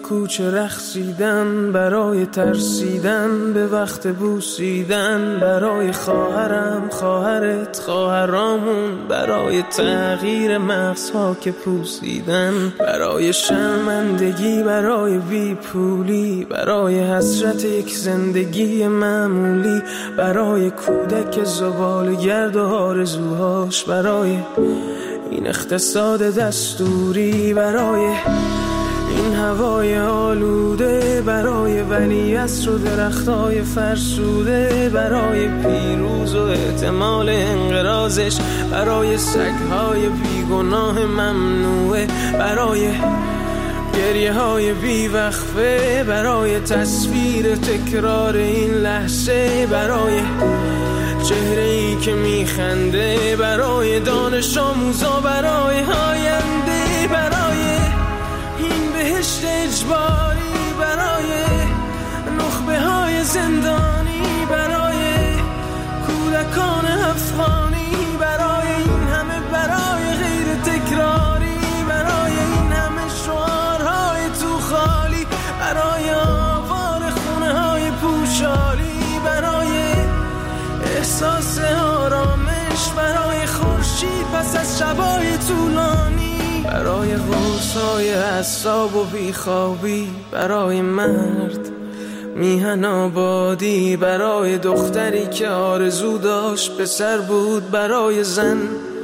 کوچه رقصیدن، برای ترسیدن به وقت بوسیدن، برای خواهرم، خواهرت، خواهرامون، برای تغییر مغزها که پوسیدن، برای شرمندگی، برای بیپولی، برای حسرت یک زندگی معمولی، برای کودک زباله‌گرد و آرزوهاش، برای این اقتصاد دستوری، برای این هوای آلوده، برای ولیعصر و درختای فرسوده، برای پیروز و احتمال انقراضش، برای سگهای بیگناه ممنوعه، برای گریه های بیوقفه، برای تصویر تکرار این لحظه، برای چهره‌ای که میخنده، برای دانش آموزا، برای آینده، برای این بهشت اجباری، برای نخبه های زندانی، برای کودکان افغانی، برای این همه برای غیر تکراری، برای این همه شعارهای تو خالی، برای آوار خونه های پوشالی، برای احساس آرامش، برای خورشید پس از شبای طولانی، برای غوصای اعصاب و بیخوابی، برای مرد میهن آبادی، برای دختری که آرزو داشت پسر بود، برای زن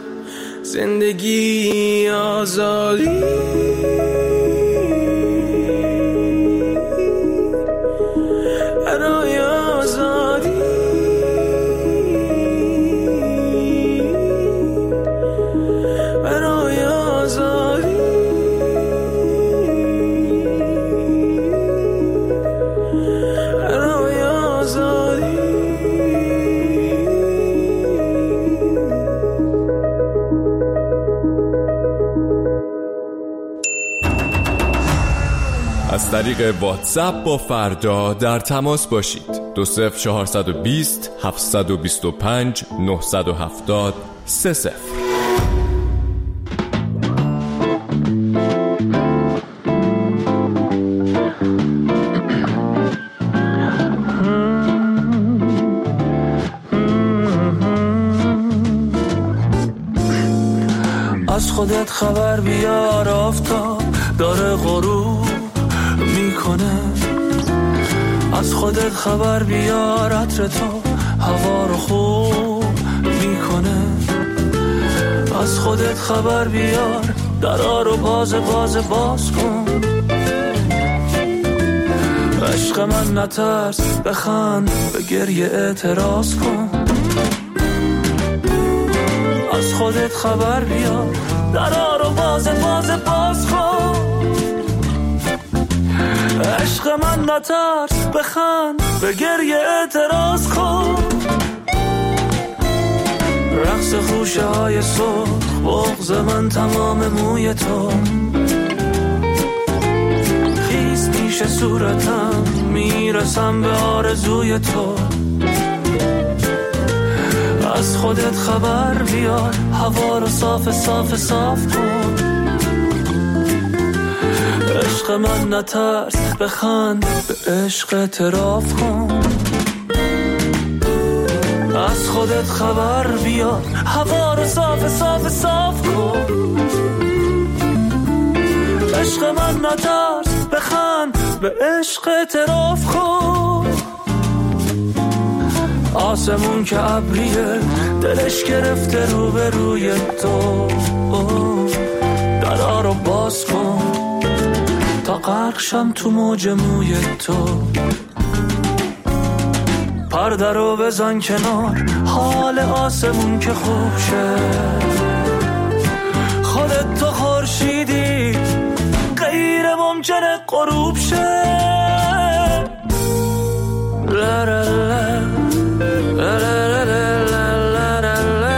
زندگی آزادی، برای آزادی، برای آزادی، برای آزادی. از طریق واتساپ با فردا در تماس باشید. 20420 725 970 30. از خودت خبر بیار، آفتاب داره غروب میکنه. از خودت خبر بیار، عطر تو هوا رو خوب میکنه. از خودت خبر بیار، درا رو باز کن. عشق من نترس، بخند، به گریه اعتراض کن. از خودت خبر بیار، درا رو باز کن. عشق من نترس، بخند، به گریه اعتراض کن. رقص خوشه های سرخ، بغض من تمام موی تو. خیز پیش صورتم، میرسم به آرزوی تو. از خودت خبر بیار، هوا رو صاف کن. عشق من نترس، بخند، به عشق اعتراف کن. از خودت خبر بیار، هوا رو صاف کن. عشق من نترس، بخند، به عشق اعتراف کن. آسمون که ابریه، دلش گرفته روبروی تو. درا رو باز کن تا غرق شم تو موج موی تو. پرده رو بزن کنار، حال آسمون که خوب شه. خودت تو خورشیدی، غیر ممکنه غروب شه. لا لا لا لا لا لا لا لا لا.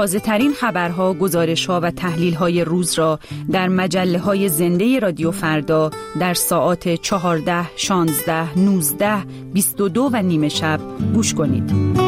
تازه‌ترین خبرها، گزارش‌ها و تحلیل‌های روز را در مجله‌های زنده رادیو فردا در ساعات 14، 16، 19، 22 و نیم شب گوش کنید.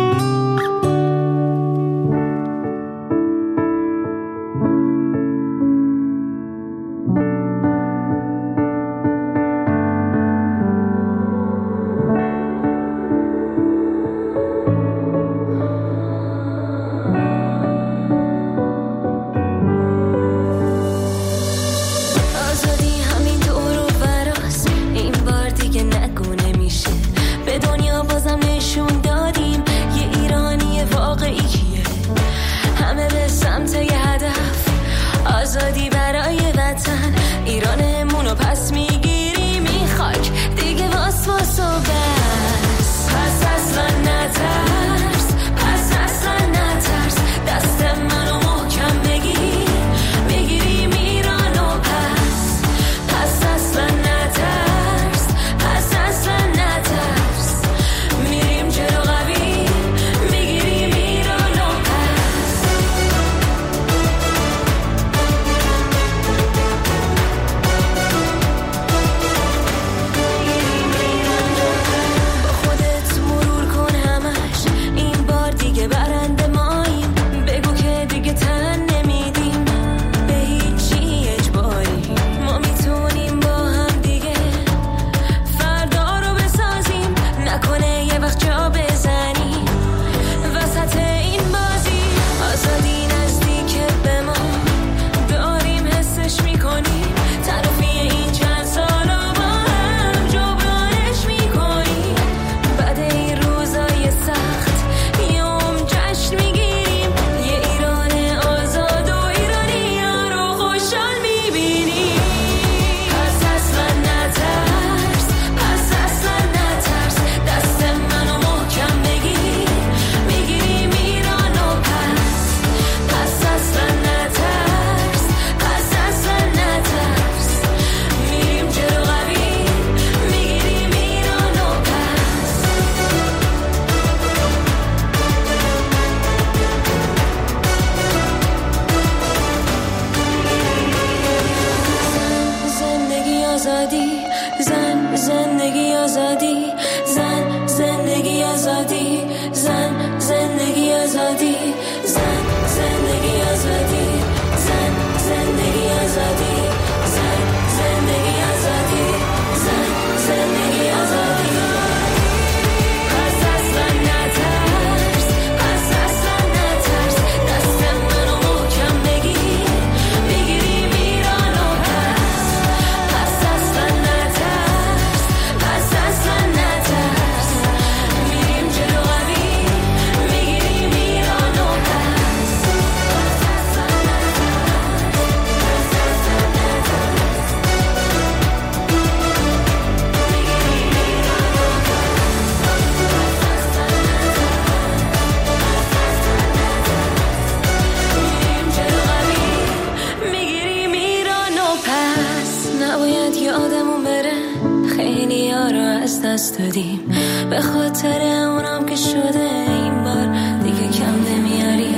به خاطر اونم که شده این بار دیگه کم نمیاری.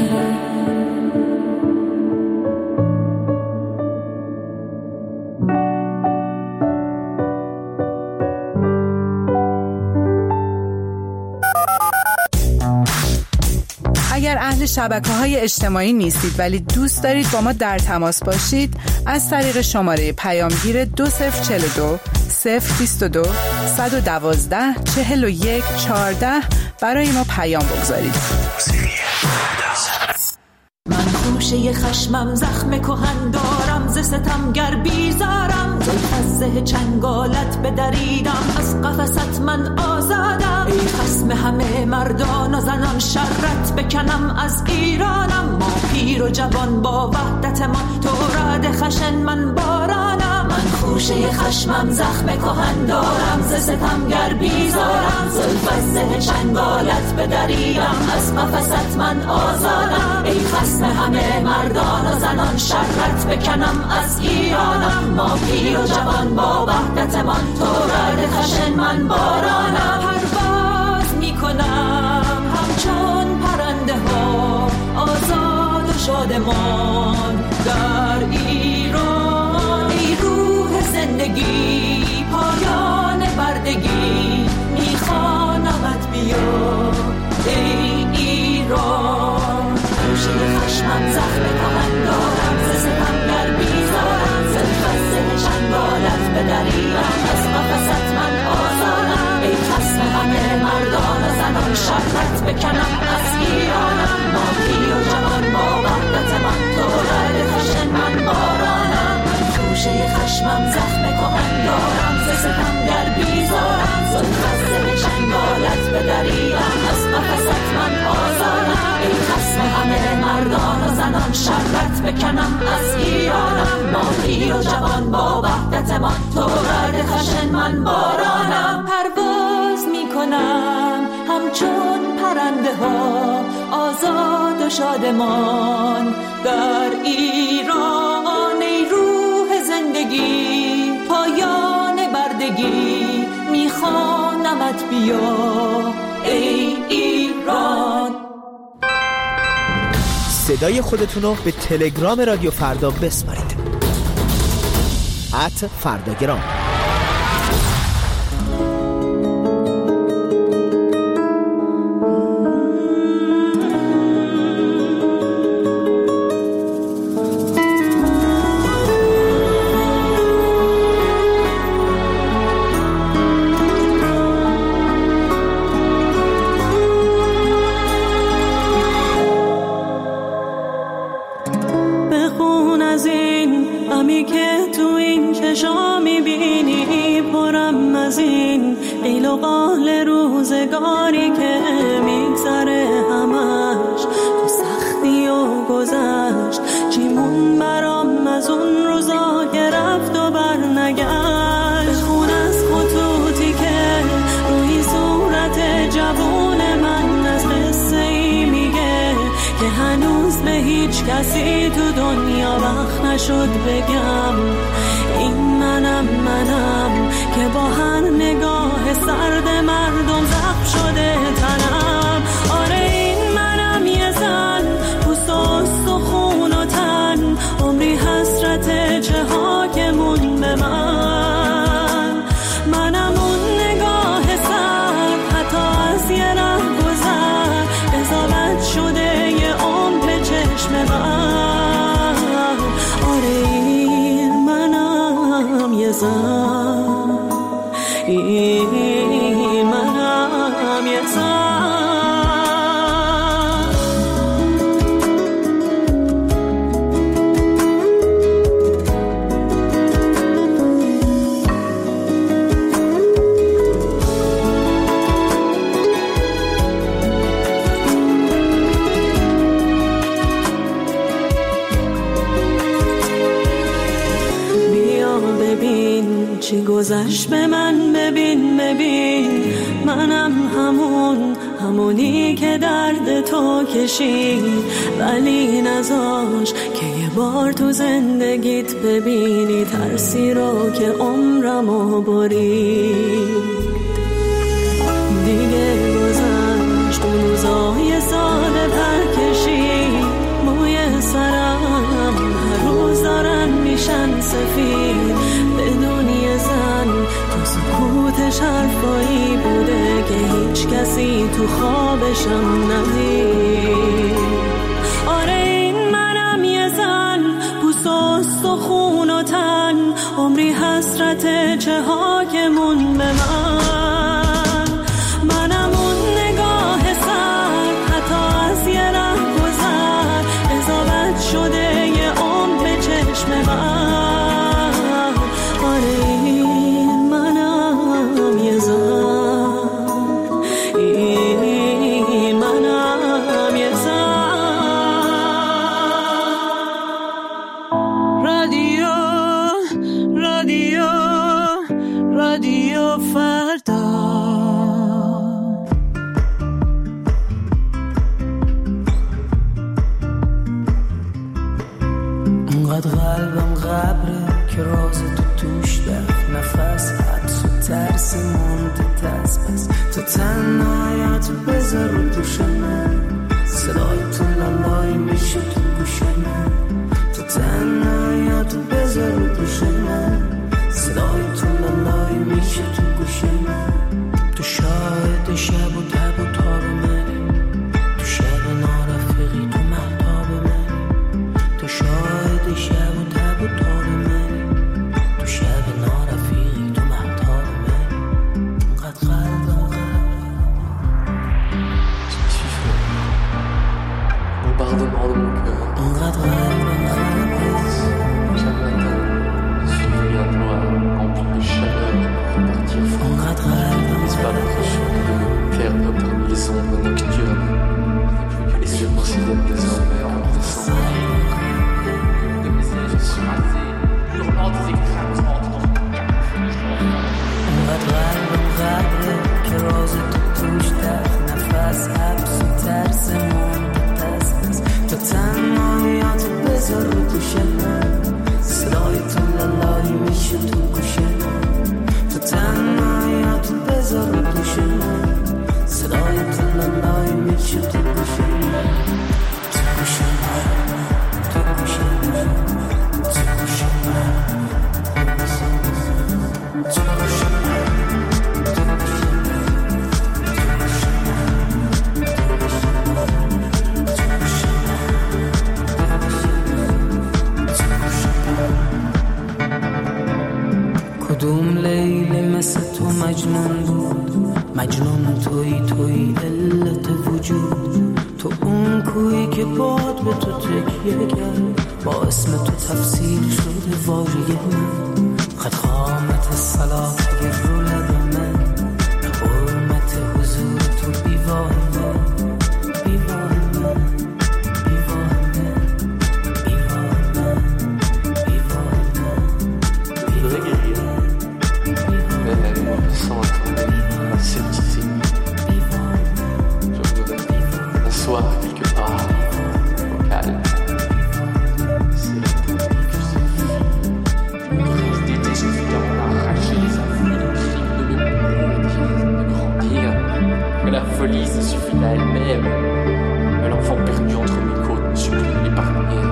اگر اهل شبکه‌های اجتماعی نیستید ولی دوست دارید با ما در تماس باشید، از طریق شماره پیامگیر 2042 022 112 41 14 برای ما پیام بگذارید. من خوشه خشمم زخم کهن دارم، ز ستمگر بیزارم، زلف چنگالت بدریدم، از قفست من آزادم. ای خصم همه مردان و زنان، شرت بکنم از ایرانم. ما پیر و جوان با وحدت ما، تو رعد خشن من بارانم. من خوشه خشمم زخم کهن دارم، ز ستمگر بیزارم، زلف چنگالت بدریدم، از قفست من آزادم. ای خصم همه مردان و زنان، شرت بکنم از ایرانم. ما پیر و جوان با وحدت من، تو رعد خشن من بارانم. پرواز میکنم همچون پرنده ها، آزاد و شادمان در ایران. ای روح زندگی پایان بردگی میخوانمت بیا ای ایران. گوشه خشمم زخم کهن دارم ز ستمگر بیزارم. ز خزه چنگالت به دریم از قفست من آزارم. ای خصم همه مردان و زنان شربت بکنم از ایرانم. ماهی و جوان با وحدت من تو رد خشن من بارانم. گوشه خشمم زخم کهن دارم ز ستمگر بیزارم. ز خزه چنگالت به دریم از قفست من آزارم. ای خصم همه مردان و زنان شربت بکنم از ایرانم. ماهی و جوان با وحدت من تو رد خشن من بارانم. پرواز میکنم همچون پرنده ها آزاد و شادمان در ایران. ای روح زندگی پایان بردگی میخوانمت بیا ای ایران. صدای خودتونو به تلگرام رادیو فردا بسپارید @فرداگرام. روزگاری که میگذره همش تو سختی و گذشت. چیمون برام از اون روزا که رفت و برنگشت. بخون از خطوطی که روی صورت جوون من از قصه ای میگه که هنوز به هیچ کسی تو دنیا وقت نشد بگم. این منم که با هر نگاه سرد مردم زخم شده تنم. آره این منم یه زن پوست و استخون و تن. عمری حسرت چه ها که مون به من. منم اون نگاه سرد حتی از یه ره گذر قضاوت شده یه عمر به چشم من. آره این منم یه زن. این منم یه زن. بیا ببین چی گذشت به من. ببین منم همونی که درد تو کشید ولی نذاش که یه بار تو زندگیت ببینی ترسی رو که عمرمو برید. دیگه گذشت اون روزای ساده پرکشید. موی سرم هر روز دارن میشن سفید. بدون یه زن تو سکوتش حرفایی بوده که هیچ کسی تو خوابشم ندید. آره این منم یه زن پوست و استخون و تن. عمری حسرت چه ها که مون به من. منم اون نگاه سر حتی از یه ره گذر قضاوت شده یه عمر به چشم من. آره این منم یه زن. این منم یه زن. رادیو فردا. انقدر قلبم غبره که راز تو توش دفت. نفس حبس و ترس مونده دست بس. تو تنهایت بذار رو دوش من. صدای تو لالایی میشه تو گوش من، تو تنهاییاتو بذار رو دوش من، صدای تو لالای میشه تو گوش من، تو شاهد شب و تب و تاب منی، تو شب نارفقی تو مهتاب منی، تو شاهد شب و تب و تاب منی، تو شب نارفقی تو مهتاب منی، انقدر قلبم bombardement de mon cœur. Chaque matin, je suis un noir rempli de chaleur pour repartir fort. N'est-ce pas notre choix de me perdre parmi les ombres nocturnes et je considère désormais en descendant de mes ailes surasées, hurlant des écrasements dans mon انقدر که راز تو توش در نفس حبس و ترس منتظر تو تنهاییات بذار رو دوش من، صدای تو لالایی میشه تو گوش من، تو تنهاییات بذار رو دوش من، صدای تو لالایی میشه تو گوش من، تو گوش من، تو گوش من، تو گوش من، تو گوش من. کدوم لیلی مثل تو مجنون بود، مجنون توی علت وجود، تو اون کویی که باد به تو تکیه کرد، با اسم تو تفسیر شده واژه من، خد خامت صلات اگر رو لب من، حرمت حضور تو بیواه من، بیواه من، بیواه من، بیواه من، بیواه من، même sans attendre la certitude. Je voudrais m'asseoir quelque part, au calme. C'est prise d'été, j'ai vu dans l'arracher les afflux de crimes de me grandir. Mais la folie, ça suffit à elle-même. Mais l'enfant perdu entre mes côtes ne supplie de l'épargner.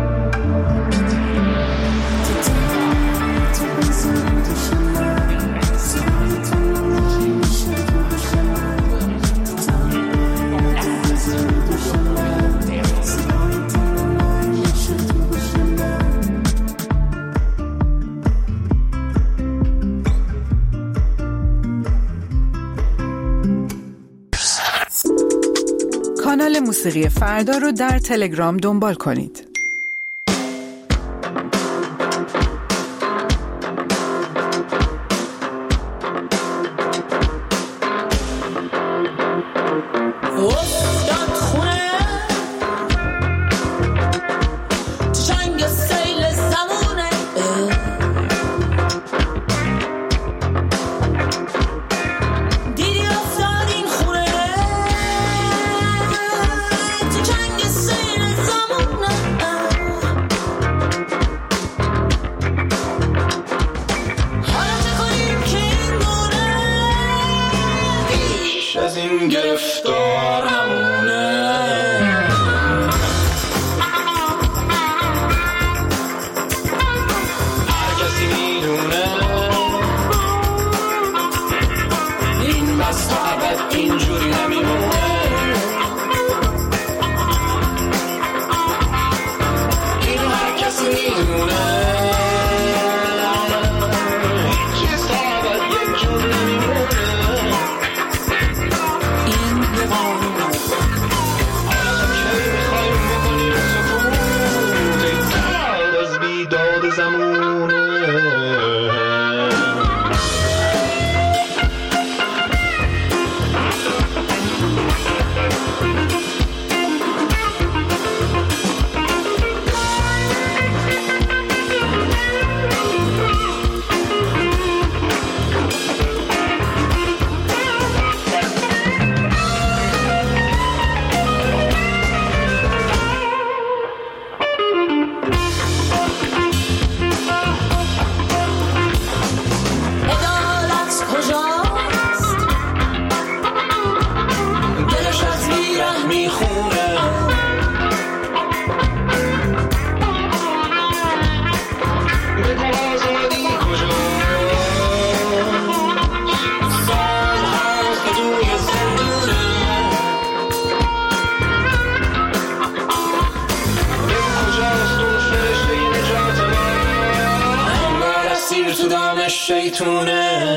کانال موسیقی فردا رو در تلگرام دنبال کنید. از این گرفتارم شیطونه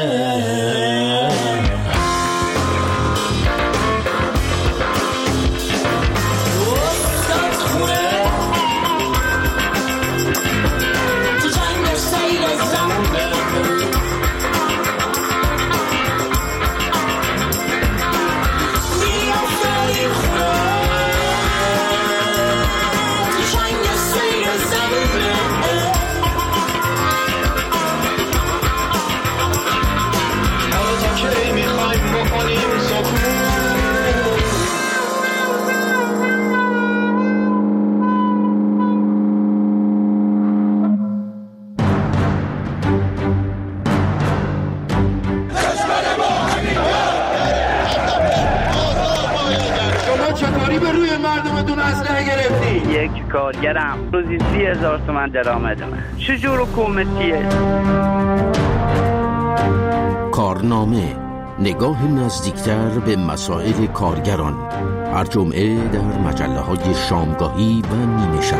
یک کارگرم روزی 30,000 تومان درآمد من. چجور حکومتیه؟ کارنامه، نگاه نزدیکتر به مسائل کارگران، هر جمعه در مجله‌های شامگاهی و نیمه شب.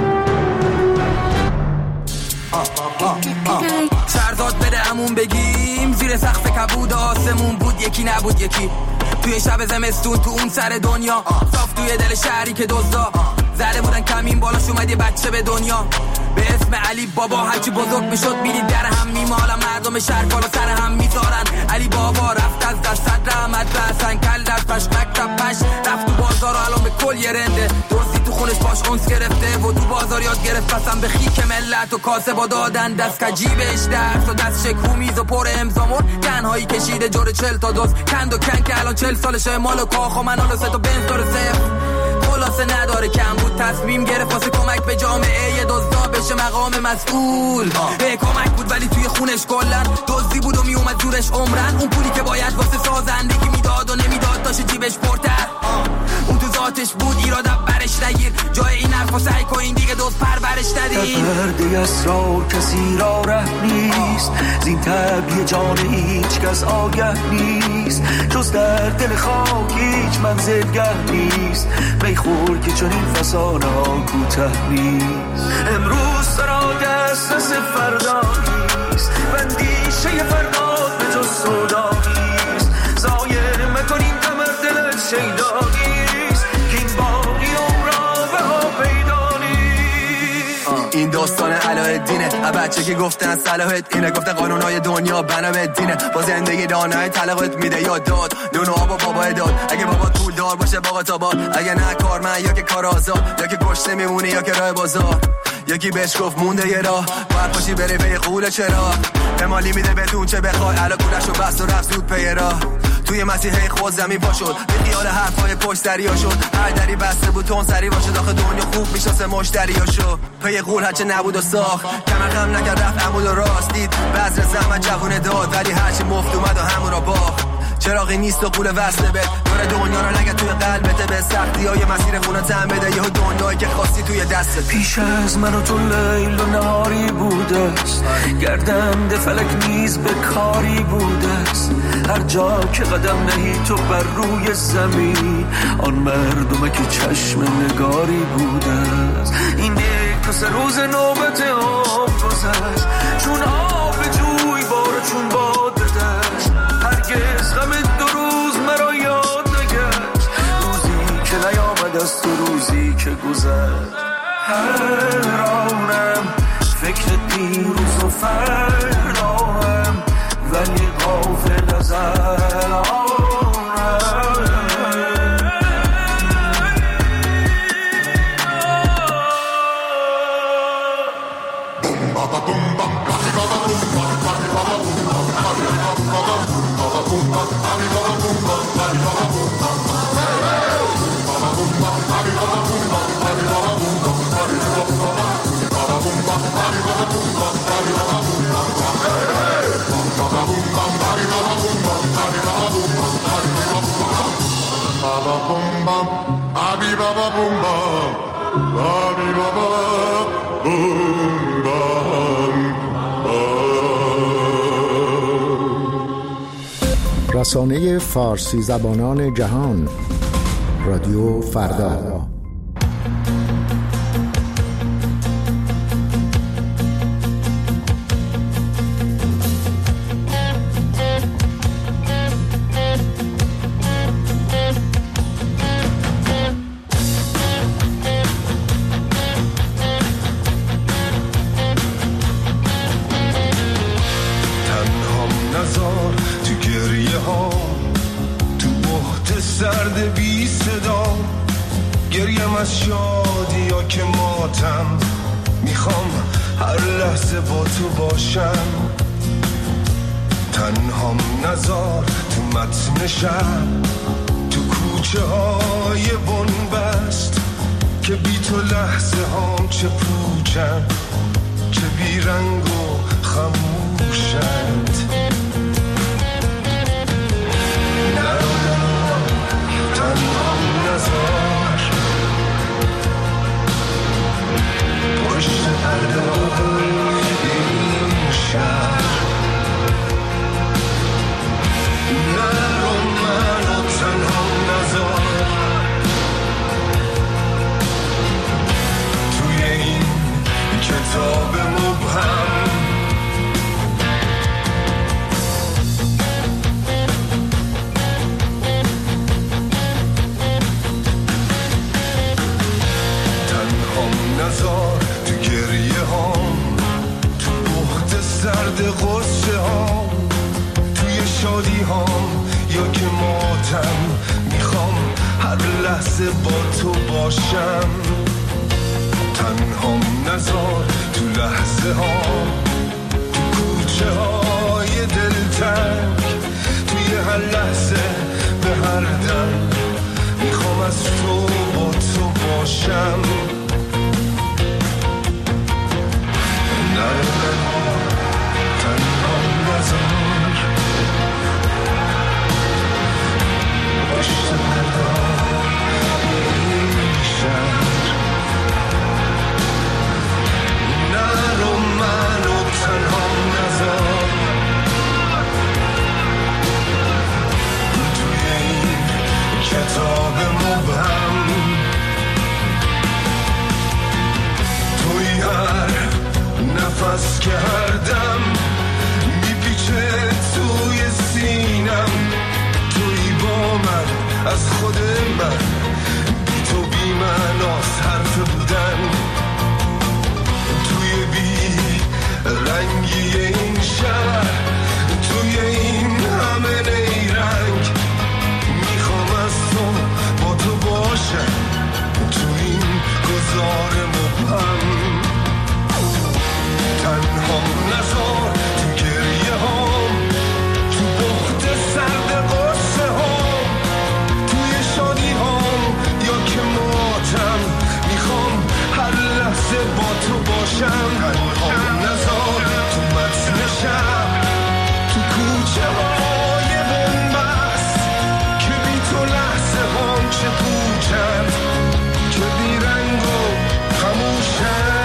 سرداد بده همون بگیم زیر سقف کبود آسمون بود یکی نبود یکی توی شب زمستون تو اون سر دنیا صاف توی دل شهری که دزدا زده بودن کمین بالاش اومد یه بچه به دنیا به اسم علی بابا هرچی بزرگ میشد میدید در هم میمالن مردم شهر بالا سر هم میذارن علی بابا رفت از دست رحمت بسن کل در پش مکتب پش رفت تو بازار و الان به کل یه رنده دوزی تو خونش باش اونس گرفته و تو بازار یاد گرفت قسم به خیک ملت و کاسه با دادن دست کجیبش درس و دست شکو میز و پر امزامون تنهایی کشیده جور 40 تا دوز کند و کن که الان 40 سالشه مال و کاخ و منال 3 تا بنز داره صفر خلاصه نداره کم بود تصمیم گرفت واسه کمک به جامعه دزدا بشه مقام مسئول به کمک بود ولی توی خونش کلن دزدی بود و میومد جورش عمرن اون پولی که باید واسه سازندگی میداد و نمیداد داشت جیبش پرتر اون تو ذاتش بود ایراد برش نگیر جای این حرفا سعی کن دیگه دوست پرورش ندید پرده اسرار کسی را ره نیست زین طبیع جان هیچ کس آگه نیست جز در دل خاک هیچ منزلگه نیست میخور که چون این فسانه ها کوته نیست امروز سرا دسترس فردا نیست بندیشه فردا به جز سودا نیست زایه مکنیم کمر دلت شیدا نیست که این باقی عمرا به ها پیدا نیست این داستان علاءالدینه بچه که گفتن صلاحت اینه گفتن قانونهای دنیا بنا به دینه با زندگی دانای طلاقت میده یا داد نون و آب و بابا داد اگه بابا پول دار باشه باقا تا باد اگه نه کارمند یا که کار آزاد یا که گشته میمونی یا که راه بازار یکی بهش گفت مونده یه راه باید پاشی بری پی قول چرا امالی میده بهتون چه بخوای علا کولش رو بست و رفت زود پی راه توی مسیحه خود زمین پا شد به خیال حرفای پشت دریا شد هر دری بسته بود تون سری باشه داخل دنیا خوب میشناسه مشتریا شو پی قول هرچه نبود و ساخت کمر خم نکرد رفت عمود و راست دید بذر زحمت جوونه داد ولی هرچی مفت اومد و همون را باخت چراغی نیست و قول وصله بد داره دنیا رو نگه توی قلبته به سختی های مسیر خونه تن بده یه دنیایی که خواستی توی دستت پیش از من و تو لیل و نهاری بوده است گردنده فلک نیز به کاری بوده است هر جا که قدم نهی تو بر روی زمین آن مردمه که چشم نگاری بوده است این یک سه روز نوبت آب گذشت چون آب جوی باره چون باد دشت هرگز غم دو روز مرا یاد نگشت روزی که نیامد از تو روزی که گذشت حیرانم فکر دیروز و فرداهم ولی غافل از الانم رسانه فارسی زبانان جهان رادیو فردا. ماتم میخوام هر لحظه با تو باشم، تنهام نزار تو متن شب، تو کوچه های بنبست که بی تو لحظه هام چه پوچن، چه بی رنگ و خموشند. تنهام نزار پشت پرده این شهر، نرو منو تنهام نزار توی این کتاب مبهم. نزار تو گریه هام، تو بخت سرد غصه هام، توی شادی هام یا که ماتم میخوام هر لحظه با تو باشم، تنهام نزار تو لحظه هام، تو کوچه های دلتنگ، توی هر لحظه به هر دم میخوام از تو با تو باشم. تنهام نزار پشت پرده این شهر، نرو منو تنهام نزار توی این کتاب مبهم. توی هر نفس که هر دم میپیچه توی سینم، توی با من از خود من، بی تو بی معناست حرف بودن، توی بی رنگی این شهر، توی این همه نیرنگ میخوام از تو با تو باشم، توی این گذار مبهم. تنهام نزار تو گریه هام، تو بخت سرد غصه هام، توی شادی هام یا که ماتم میخوام هر لحظه با تو باشم، تنهام نزار تو متن شب، تو کوچه های بنبست که بی تو لحظه هام چه پوچند، که بی رنگ و خموشند.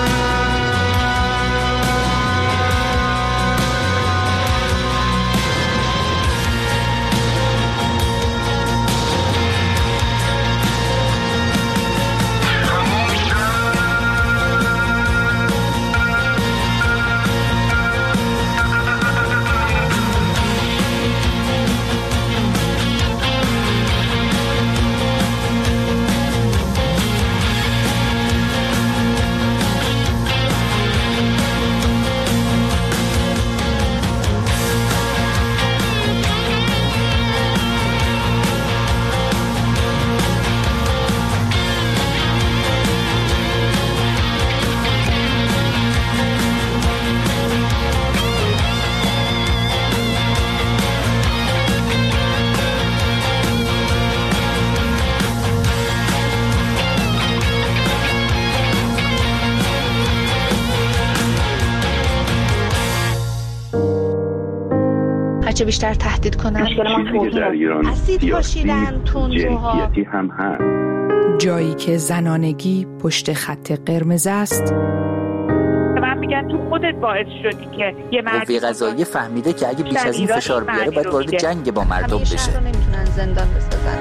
هرچه بیشتر تهدید کنن اسید پاشیدن تندروها هم هست. جایی که زنانگی پشت خط قرمز است. من میگن تو خودت باعث شدی که یه قوه قضاییه فهمیده که اگه بیش از این فشار بیاره باید وارد جنگ با مردم بشه. نمیتونن زندان بسازن.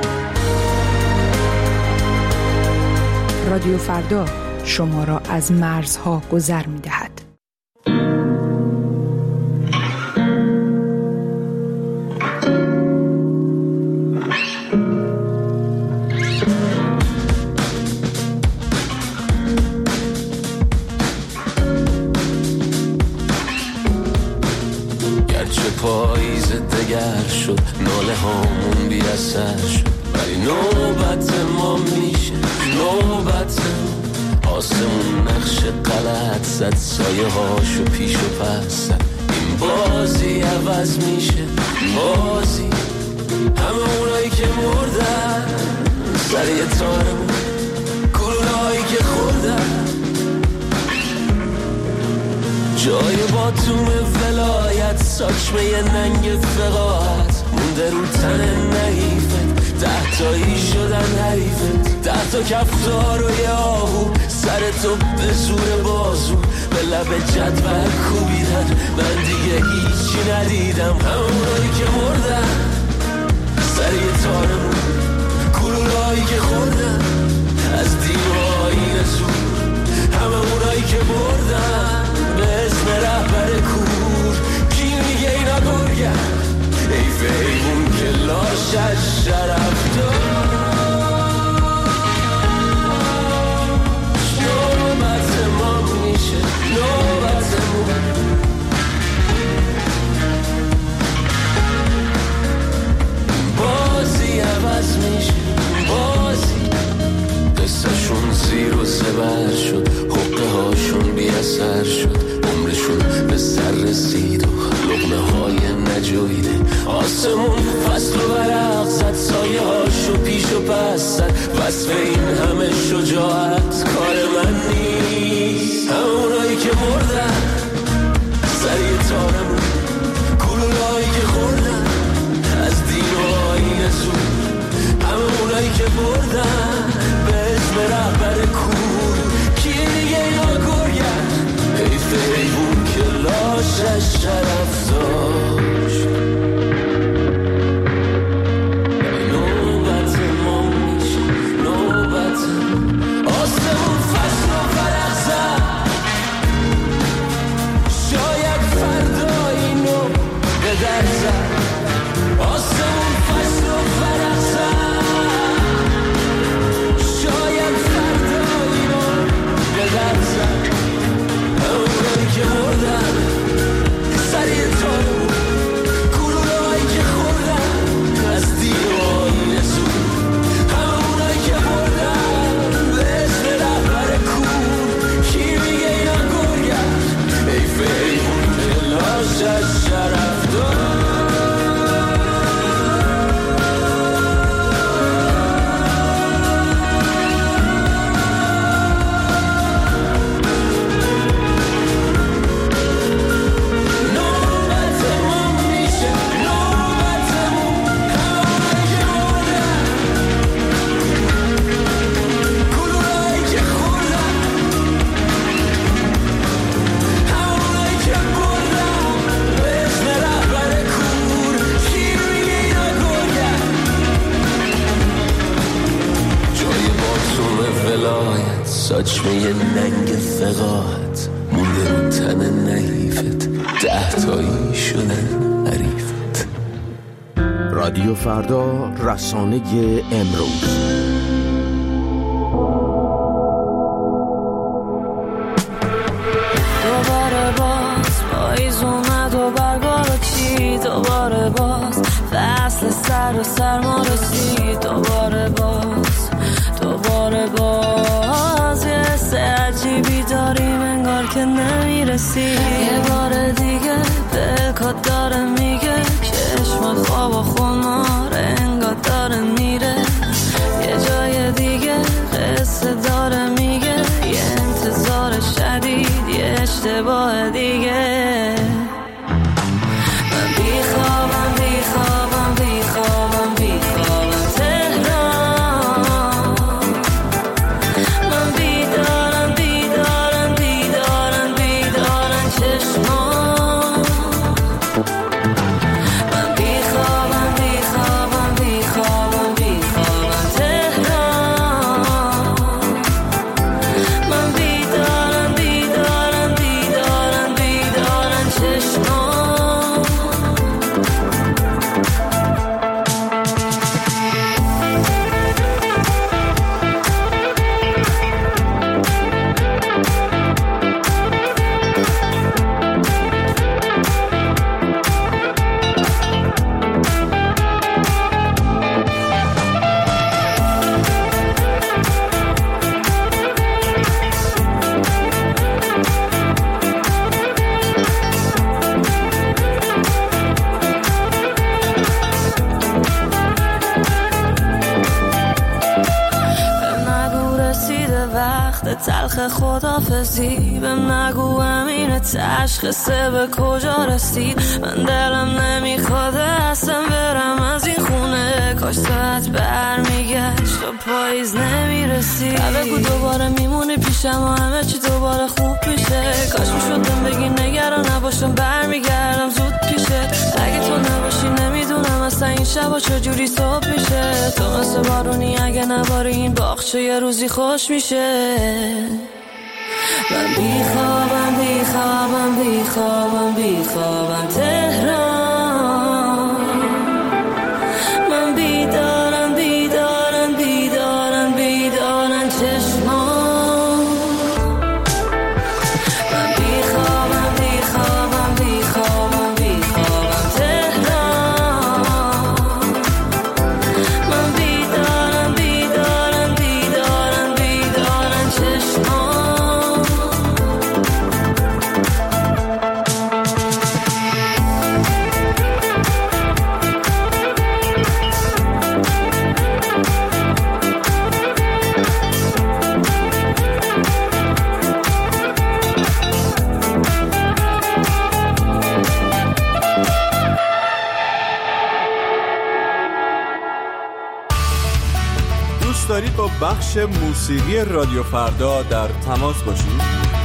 رادیو فردا شما را از مرزها گذر می‌دهد. پاییز دگر شد، ناله هامون بی اثر شد، ولی نوبت ما میشه، نوبت آسمون نقش غلط زد، سایه هاشو پیش و پس زد. این بازی عوض میشه، بازی همه اونایی که مردن سر یه تارمون، گلوله‌هایی که خوردن جای باتوم ولایت، ساچمه ننگ فقاعت مونده رو تن نحیفت، 10 تایی شدن حریفت، 10 تا کفتار و یه آهو سر تو به زور بازو به لب جدول کوبیدن. من دیگه هیچی ندیدم، همونایی که مردن سر یه تارمون، گلوله‌هایی که خوردن از دیوهای نزور، همه اونایی که بردن به اسم رهبر کور. کی میگه اینا گرگن؟ حیف حیوون که لاشش شرف داشت. نوبت ما میشه، نوبتمون. بازی عوض میشه، بازی قصهشون زیر و زبر شد، حقه هاشون بی اثر شد، عمرشون به سر رسید و لقمه های نجویده. آسمون فصل و ورق زد، سایه هاشو پیش و پس زد. وصف این همه شجاعت کار من نیست، همونایی که مردن سر یه تارمون، گلوله‌هایی که خوردن از دین و آیین زور، همونایی که بردن به اسم رهبر کور. کی دیگه اینا گرگن؟ حیف حیوون که لاشش شرف داشت. نوبت ما میشه، نوبت آسمون فصل و فرق زد، شاید فردا اینو به در زد. آسمون فصل و فرق زد، شاید فردا اینو به در زد. همونایی که مردن سر یه تارمون، گلوله‌هایی که خوردن از دیوهای نزور، همونایی که بردن به اسم رهبر کور. کی میگه اینا گرگن؟ حیف حیوون که لاشش شرف داشت. ساچمه ننگ فقاعت مونده رو تن نحیفت، 10 تایی شدن حریفت. رادیو فردا، رسانه امروز. دوباره باز پاییز اومد و برگا رو چید، دوباره باز فصل سر و سرما رسید، دوباره باز یه حس عجیبی داریم انگار که نمیرسی. یه بار دیگه دلکات داره میگه، چشمات خواب و خمار انگار داره میره. یه جای دیگه قصه داره میگه، یه انتظار شدید، یه اشتباه دیگه. من بیخوابم بیخوابم بیخوابم بیخوابم تهران، من بیدارم بیدارم بیدارم بیدارم چشمان. من بیخوابم بیخوابم بیخوابم بیخوابم تهران، من بیدارم بیدارم بیدارم بیدارم آخه خدافزی بهم نگو امین تشخیصه به کجا رسید. من دلم نمیخواد اصلا برم از این خونه، کاش ساعت برمیگشت و پاییز نمیرسید. بگو دوباره میمونی پیشم و همه چی دوباره خوب میشه. کاش میشدم بگی نگران نباشم برمیگردم زود پیشه. اگه تو نباشی نمیدونم اصلا این شبا چجوری صبح میشه. تو مثل بارونی اگه نباری این باغچه یه روزی خوش میشه. من بیخوابم بیخوابم بیخوابم بیخوابم تهران. من بیدارم بیدارم بیدارم بیدارم چشمان. من بیخوابم بیخوابم بیخوابم بیخوابم تهران. من بیدارم بیدارم بیدارم بیدارم چشمان. دوست دارید با بخش موسیقی رادیو فردا در تماس باشید؟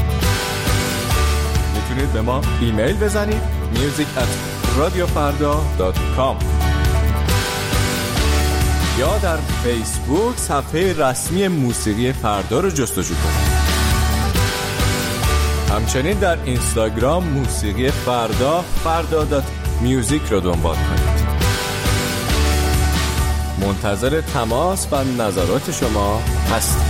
میتونید به ما ایمیل بزنید music@radiofarda.com یا در فیسبوک صفحه رسمی موسیقی فردا رو جستجو کنید. همچنین در اینستاگرام موسیقی فردا فردا.music رو دنبال کنید. منتظر تماس و نظرات شما هستیم.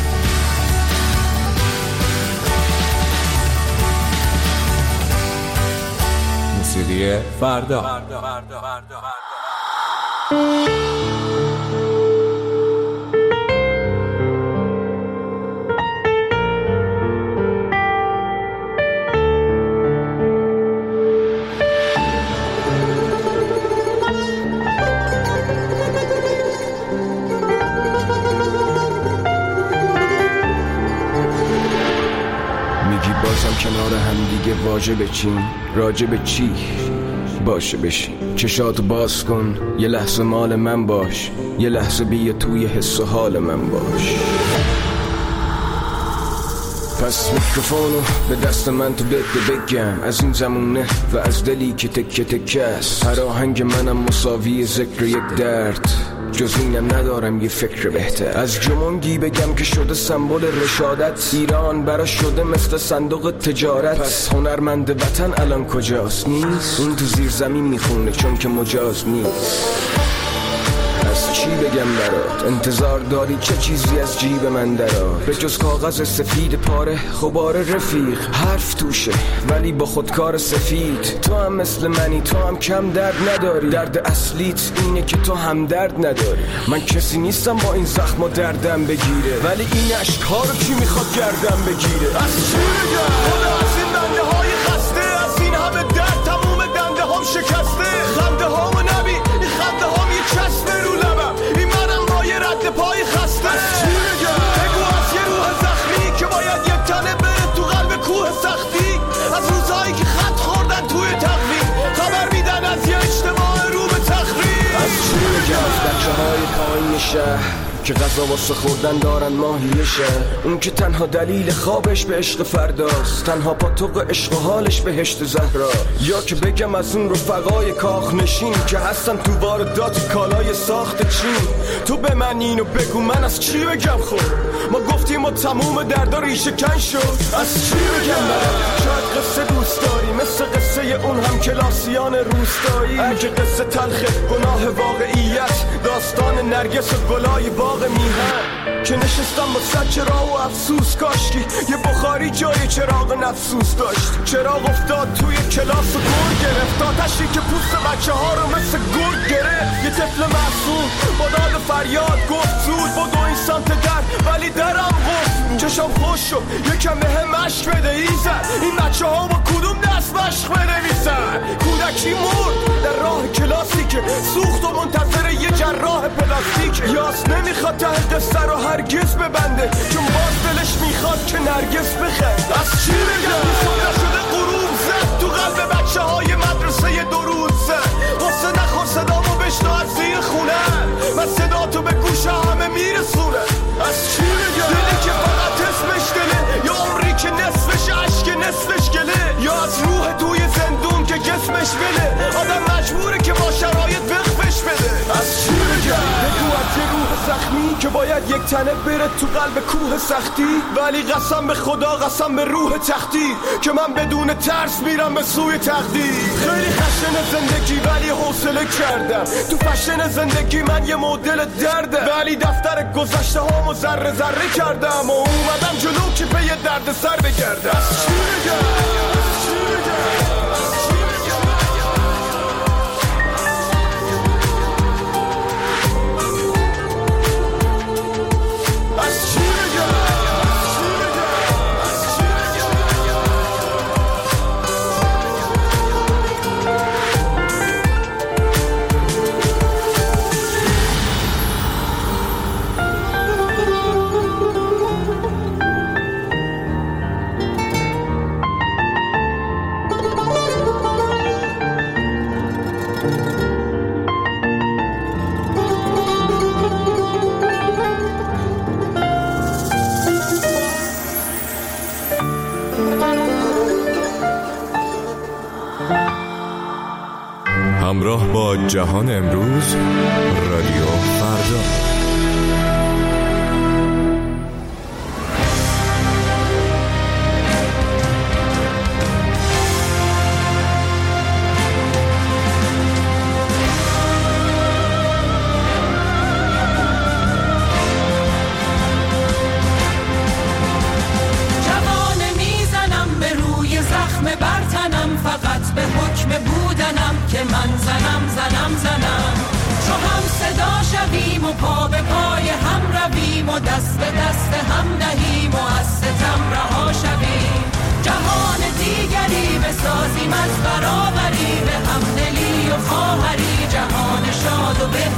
موسیقی فردا. کنار هم دیگه واژه بچین، راجع به چی باشه بشین. چشاتو باز کن، یه لحظه مال من باش، یه لحظه بیا توی حس و حال من باش. پس میکروفونو به دست من تو بده بگم از این زمونه و از دلی که تکه تکه است. هر آهنگ منم مساوی ذکر یک درد، جز اینم ندارم یه فکر بهتر. از جمونگی بگم که شده سمبل رشادت، ایران برا شده مثل صندوق تجارت. پس هنرمند وطن الان کجاست؟ نیست. اون تو زیر زمین میخونه چون که مجاز نیست. از چی بگم برات؟ انتظار داری چه چیزی از جیب من درات؟ به جز کاغذ سفید پاره غبار رفیق، حرف توشه ولی با خودکار سفید. تو هم مثل منی، تو هم کم درد نداری. درد اصلیت اینه که تو هم درد نداری. من کسی نیستم با این زخم و دردم بگیره، ولی این اشک‌ها رو کی میخواد گردم بگیره؟ از چی بگم؟ خدا از این دنده های خسته، از این همه درد تموم دنده هم شکسته. خنده ها و نبی این خنده ها یه چسبه رو لبم، این منم با یه رد پای خسته. از چی بگم؟ بگو از یه روح زخمی که باید یک تنه بره تو قلب کوه سختی. از روزهایی که خط خوردن توی تقویم، خبر میدن از یه اجتماع رو به تخریب. از چی بگم؟ از بچه های پایین شهر که غذا واسه خوردن دارن ماهیشه. اون که تنها دلیل خوابش به عشق فرداست، تنها پاتوق عشق و حالش بهشت زهرا. یا که بگم از اون رفقای کاخ نشین که هستن تو واردات کالای ساخت چین. تو به من اینو بگو من از چی بگم؟ خود ما گفتیم و تموم دردا ریشه کن شد. از چی بگم برات؟ شاید قصه دوست داری مثل قصه اون هم کلاسیان روستایی. اگه قصه تلخه گناه واقعیت، داستان نرگس و گلای باغ میهن که نشستم با صد چراغ و افسوس. کاشکی یه بخاری جای چراغ نفسوس داشت. چراغ افتاد توی کلاس و گور گرفت، آتشی که پوست بچه ها رو مثل گرگ گرفت. یه طفل معصوم با داد فریاد گفت زود بدو این سمت در، ولی درم گفت چشم خوش شد یکم به هم عشق بده ایزد. این بچه ها با کدوم دست مشق بنویسن؟ کودکی مرد در راه کلاسی که سوخت و منتظر یه جراح پلاستیک. نزدیک یاس نمیخواد ته قصه رو هرگز ببنده، چون باز دلش میخواد که نرگس بخند. از چی بگم صبح شده غروب زد تو قلب بچه های مدرسه درود زد. غصه نخور صدامو بشنو از زیر خونه، من صدا تو به گوش همه میرسونه. از چی بگم دلی که فقط اسمش دله، یا عمری که نصفش عشق نصفش گله، یا از روح توی زندون که جسمش بله، آدم مجبوره که با شرایط وقفش بده. از چی بگم بگو از یه روح زخمی که باید یک تنه بره تو قلب کوه سختی، ولی قسم به خدا قسم به روح تختی که من بدون ترس میرم به سوی تقدیر. خیلی خشن زندگی ولی حوصله کردم، تو فشن زندگی من یه مدل دردم، ولی دفتر گذشته هامو ذره ذره کردم و اومدم جلو که به یه درد سر بگردم. از چی بگم همراه با جهان امروز، رادیو فردا. جوانه میزنم به روی زخم برتنم، فقط به حکم بودنم که من زنم چو هم صدا شویم و پا به پای هم رویم و دست به دست هم نهیم و از ستم رها شویم. جهان دیگری بسازیم از برابری، به همدلی و خواهری، جهان شاد و به